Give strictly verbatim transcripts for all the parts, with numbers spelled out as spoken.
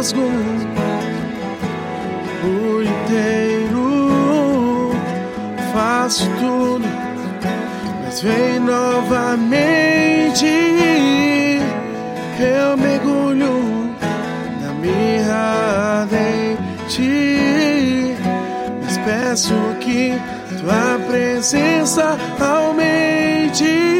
rasgo por inteiro, faço tudo, mas vem novamente. Eu mergulho na minha dente, mas peço que tua presença aumente.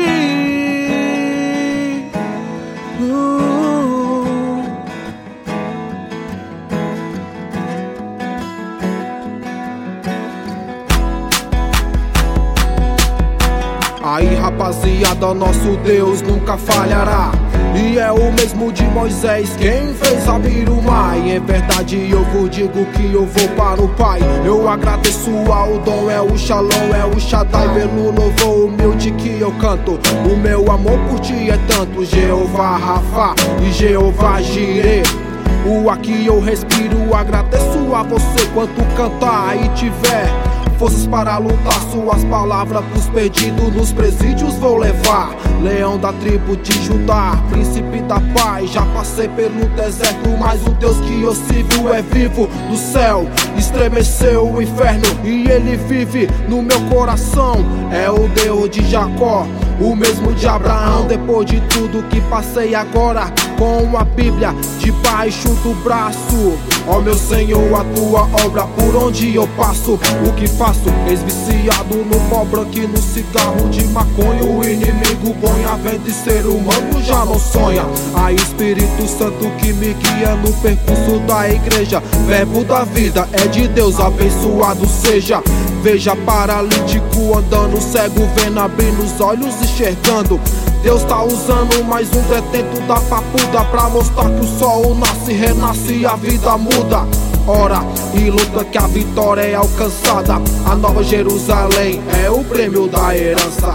Aí rapaziada, nosso Deus nunca falhará, e é o mesmo de Moisés quem fez abrir o mar. E é verdade, eu vos digo que eu vou para o Pai. Eu agradeço ao dom, é o Shalom, é o Shaddai. Pelo louvor humilde que eu canto, o meu amor por ti é tanto. Jeová Rafa e Jeová Jireh, o aqui eu respiro. Agradeço a você quanto cantar e tiver forças para lutar, suas palavras pros perdidos nos presídios vou levar. Leão da tribo de Judá, príncipe da paz. Já passei pelo deserto, mas o Deus que eu sirvo é vivo do céu. Estremeceu o inferno e ele vive no meu coração. É o Deus de Jacó, o mesmo de Abraão. Depois de tudo que passei agora, com a Bíblia debaixo do braço, ó meu Senhor, a tua obra por onde eu passo. O que faço? Ex-viciado no pó branco e no cigarro de maconha. O inimigo põe a vez de ser humano já não sonha. A Espírito Santo que me guia no percurso da igreja. Verbo da vida é de Deus, abençoado seja. Veja paralítico andando, cego vendo, abrindo os olhos enxergando. Deus tá usando mais um detento da papuda pra mostrar que o sol nasce, renasce e a vida muda. Ora e luta que a vitória é alcançada. A Nova Jerusalém é o prêmio da herança,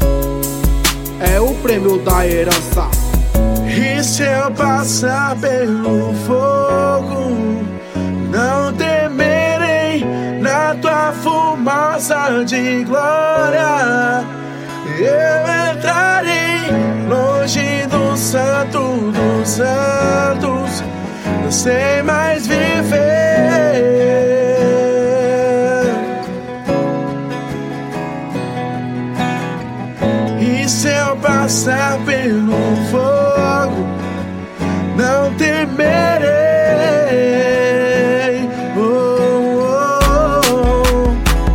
é o prêmio da herança. E se eu passar pelo fogo, não temerei, na tua fumaça de glória eu entrarei longe do santo dos santos. Não sei mais viver. E se eu passar pelo fogo, não temerei. Oh, oh,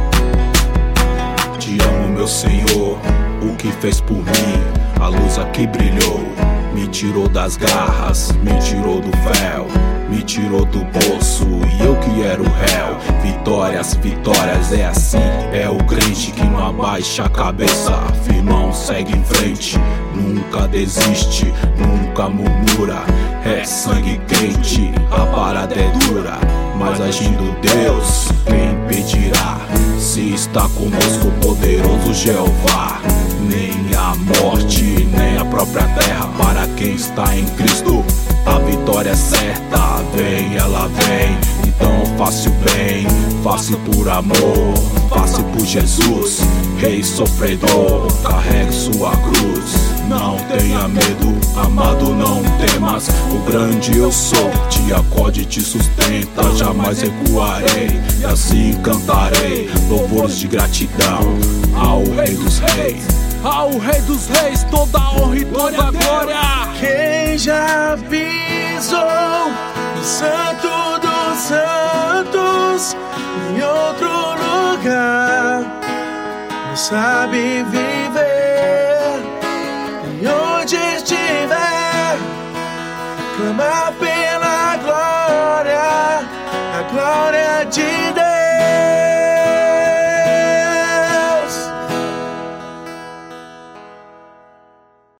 oh. Te amo, meu Senhor, o que fez por mim. A luz aqui brilhou, me tirou das garras, me tirou do véu, me tirou do bolso e eu que era o réu. Vitórias, vitórias, é assim, é o crente que não abaixa a cabeça. Firmão, segue em frente, nunca desiste, nunca murmura. É sangue quente, a parada é dura, mas agindo Deus, quem impedirá? Se está conosco o poderoso Jeová, nem a morte, nem a própria terra para quem está em Cristo. A vitória é certa, vem, ela vem. Então faça o bem, faça por amor, faça por Jesus, Rei sofredor, carregue sua cruz. Não tenha medo, amado, não temas. O grande eu sou, te acode e te sustenta. Jamais recuarei, e assim cantarei louvores de gratidão ao Rei dos Reis. Ao Rei dos Reis, toda honra e toda glória. Quem já pisou no Santo dos Santos, em outro lugar, não sabe viver.